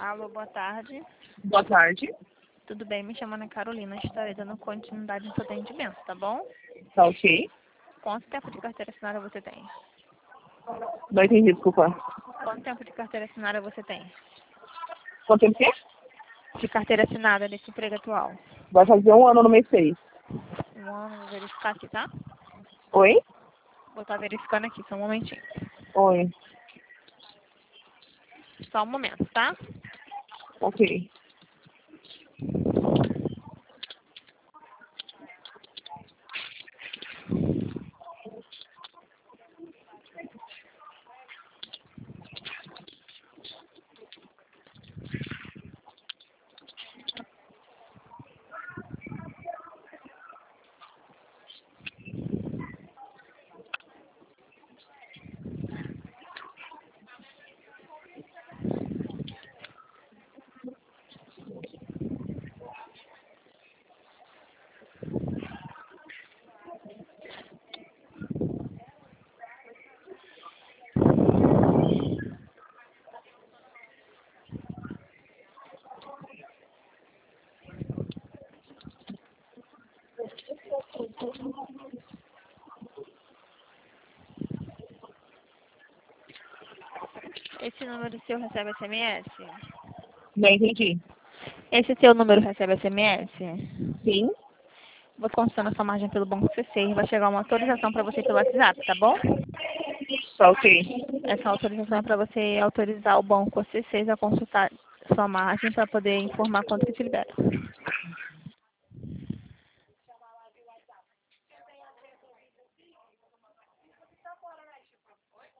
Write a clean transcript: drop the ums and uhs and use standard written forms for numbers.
Alô, boa tarde. Boa tarde. Tudo bem? Me chamo Ana Carolina. Estarei dando continuidade no seu atendimento, tá bom? Tá ok? Quanto tempo de carteira assinada você tem? Não entendi, desculpa. Quanto tempo de carteira assinada você tem? Quanto tempo que é? De carteira assinada nesse emprego atual? Vai fazer 1 ano no mês 6. Um ano, vou verificar aqui, tá? Oi? Vou estar verificando aqui, só um momentinho. Oi. Só um momento, tá? Ok. Esse número seu recebe SMS? Não entendi. Esse seu número recebe SMS? Sim? Vou consultando a sua margem pelo Banco CC e vai chegar uma autorização para você pelo WhatsApp, tá bom? Tá ok. Essa autorização é para você autorizar o Banco CC a consultar sua margem para poder informar quanto que te libera.